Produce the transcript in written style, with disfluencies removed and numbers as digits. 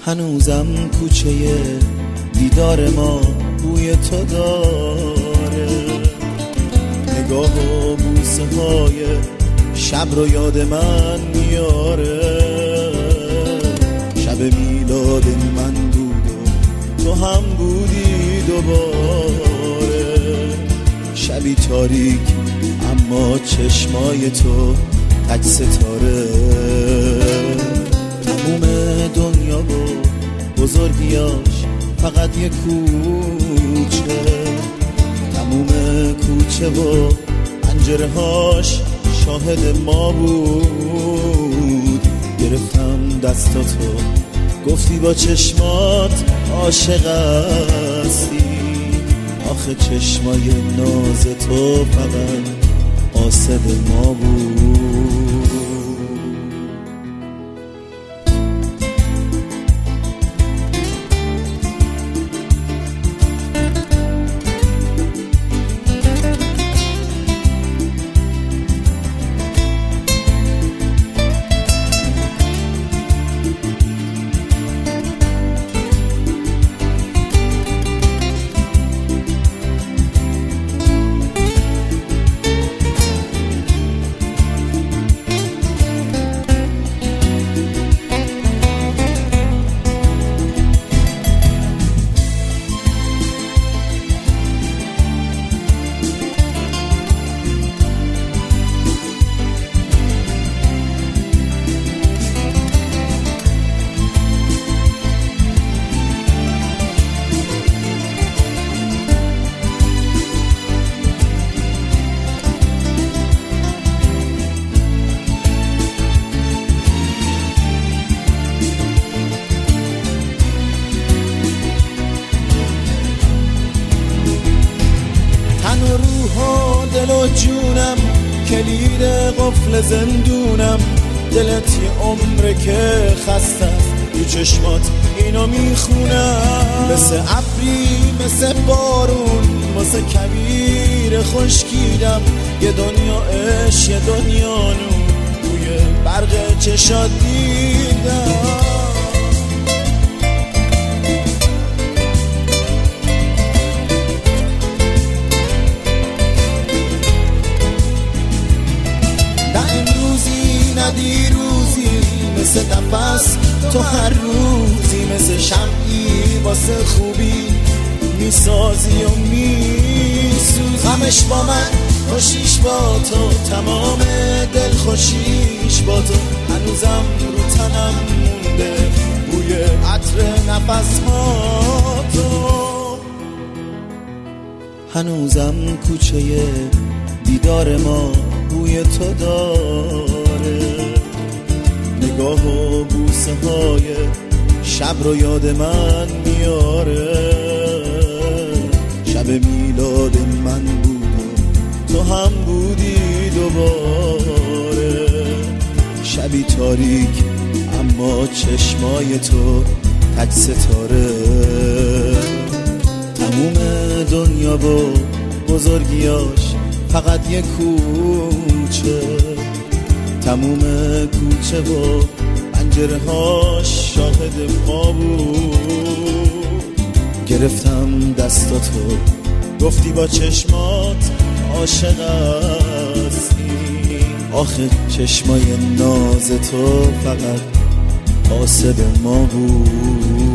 هنوزم کوچه دیدار ما بوی تو داره، نگاه و بوسه های شب رو یاد من میاره. شب میلاد من بود و تو هم بودی دوباره، شبی تاریک اما چشمای تو تک ستاره. تموم دنیا و بزرگیاش فقط یه کوچه، تموم کوچه و پنجره هاش شاهد ما بود. گرفتم دستاتو گفتی با چشمات عاشق هستی، آخه چشمای ناز تو فقط قاصد ما بود. دل و جونم کلید قفل زندونم، دلت یه عمره که خسته است تو چشمات اینو میخونم. مثل ابری مثل بارون واسه کویر خشکیدم، یه دنیا عشق یه دنیا نور توی برق چشات دیدم. دیروزی مثل نفس تو هر روزی، مثل شمعی واسه خوبی میسازی و میسوزی. غمش با من خوشیش با تو، تمام دل خوشیش با تو. هنوزم رو تنم مونده بوی عطر نفس ها تو. هنوزم کوچه دیدار ما بوی تو داره، نگاه و بوسه های شب رو یاد من میاره. شب میلاد من بود و تو هم بودی دوباره، شبی تاریک اما چشمای تو تک ستاره. تموم دنیا و بزرگیاش فقط یه کوچه، تموم کوچه و پنجره هاش شاهد ما بود. گرفتم دستاتو گفتی با چشمات عاشق هستی، آخه چشمای ناز تو فقط قاصد ما بود.